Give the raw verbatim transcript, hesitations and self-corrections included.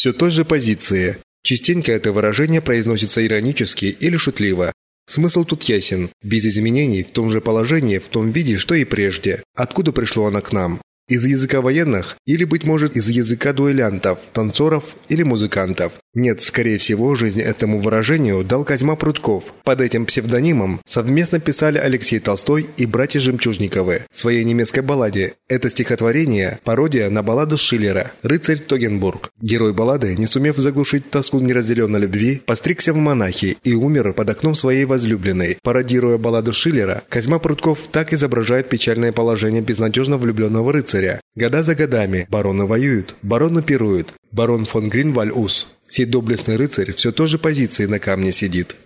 все той же позиции. Частенько это выражение произносится иронически или шутливо. Смысл тут ясен. Без изменений, в том же положении, в том виде, что и прежде. Откуда пришло оно к нам? Из языка военных или, быть может, из языка дуэлянтов, танцоров или музыкантов? Нет, скорее всего, жизнь этому выражению дал Козьма Прутков. Под этим псевдонимом совместно писали Алексей Толстой и братья Жемчужниковы в своей немецкой балладе. Это стихотворение – пародия на балладу Шиллера «Рыцарь Тогенбург». Герой баллады, не сумев заглушить тоску неразделенной любви, постригся в монахи и умер под окном своей возлюбленной. Пародируя балладу Шиллера, Козьма Прутков так изображает печальное положение безнадежно влюбленного рыцаря. Года за годами бароны воюют, бароны пируют. Барон фон Гринвальд-Ус. Сей доблестный рыцарь все той же позиции на камне сидит.